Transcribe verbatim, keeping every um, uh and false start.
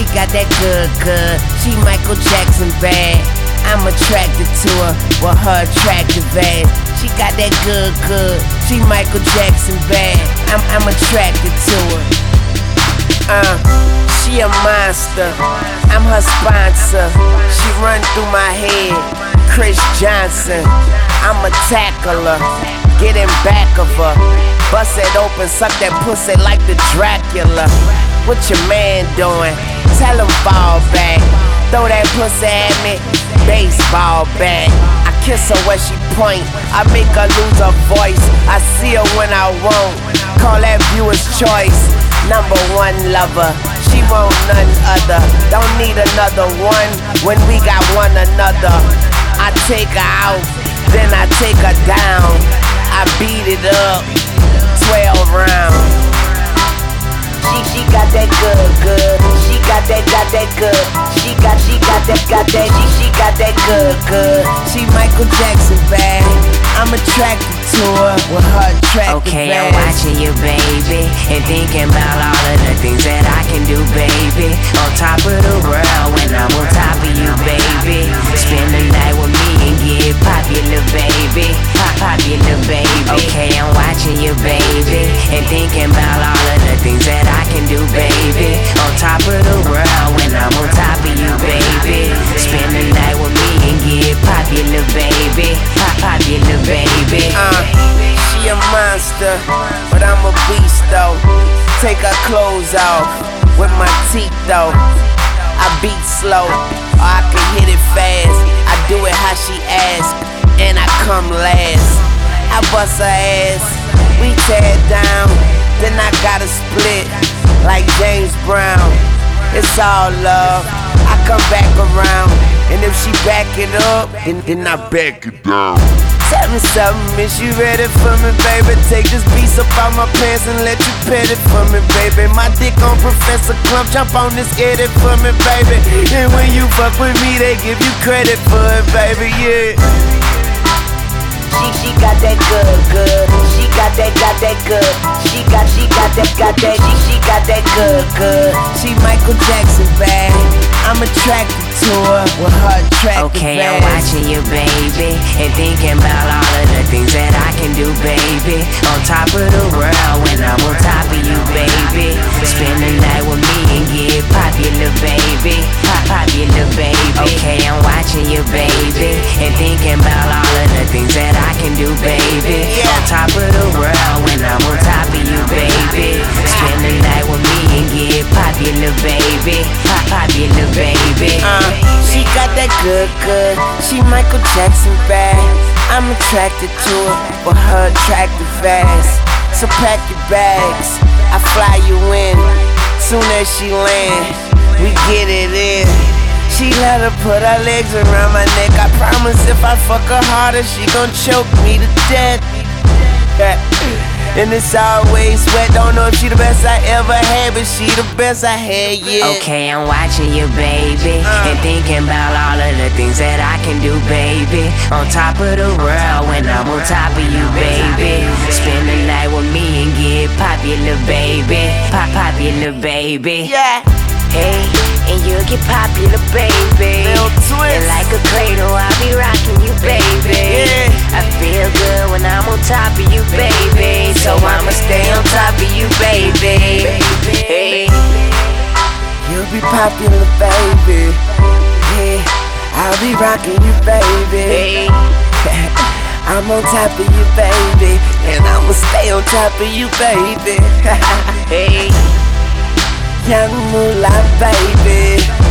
she got that good, good. She Michael Jackson bad. I'm attracted to her with her attractive ass. She got that good, good. She Michael Jackson bad. I'm, I'm attracted to her. Uh, she a monster. I'm her sponsor. She run through my head. Chris Johnson. I'ma tackle her. Get in back of her. Bust it open, suck that pussy like the Dracula. What your man doing? Tell him fall back. Throw that pussy at me, baseball bat. I kiss her where she point, I make her lose her voice. I see her when I won't, call that viewer's choice. Number one lover, she won't none other. Don't need another one when we got one another. I take her out, then I take her down. I beat it up, twelve rounds. She, she got that good, good. She got that, got that good. She got, she got that, got that. She, she got that good, good. She Michael Jackson bad. I'm attracted to her with her attractive Okay, ass. I'm watching you, baby, and thinking about all of the things that I can do, baby. On top of the world when I'm on top of you, baby. Spend the night with me and get popular, baby. Pop, popular, baby. Okay, I'm watching you, baby, and thinking about all of the things that I can do, baby. On top of the world when I'm on top of you, baby. Spend the night with me and get popular, baby. Pop, popular, baby. Uh, she a monster, but I'm a beast though. Take her clothes off with my teeth though. I beat slow, or I can hit it fast. I do it how she asks, and I come last. I bust her ass, we tear it down. Then I gotta split like James Brown. It's all love, I come back around. And if she back it up, then, then I back it down. Tell me something, is you ready for me, baby? Take this piece up out my pants and let you pet it for me, baby. My dick on Professor Clump, jump on this, get it for me, baby. And when you fuck with me, they give you credit for it, baby, yeah. She, she got that good, good. She got that, got that good. She got, she got that, got that. She, she got that good, good. She Michael Jackson bad. I'm attracted to her with her attractive Okay, ass. I'm watching you, baby, and thinking about all of the things that I can do, baby. On top of the world when I'm on top of you, baby. Spend the night with me and get popular, baby. Pop, popular, baby. Okay, I'm watching you, baby, and thinking about all of the things that I can do, baby. On top of the world when I'm on top of you, baby. Spend the night with me and get popular, baby. Pop, popular, baby. Uh, she got that good, good. She Michael Jackson bad. I'm attracted to her for her attractive ass. So pack your bags, I fly you in. Soon as she land, we get it in. She let her put her legs around my neck. I promise if I fuck her harder, she gon' choke me to death. And it's always wet. Don't know if she the best I ever had, but she the best I had yet. Okay, I'm watching you, baby, and thinking about all of the things that I can do, baby. On top of the world when I'm on top of you, baby. Spend the night with me and get popular, baby. Pop, popular, baby. Yeah. Hey, and you'll get popular, baby. Little twist. And like a cradle, I'll be rocking you, baby. Yeah. I feel good when I'm on top of you, baby. So I'ma stay on top of you, baby. Hey. You'll be popular, baby. Yeah, I'll be rocking you, baby. Hey. I'm on top of you, baby, and I'ma stay on top of you, baby. Hey. Young Moolah, baby.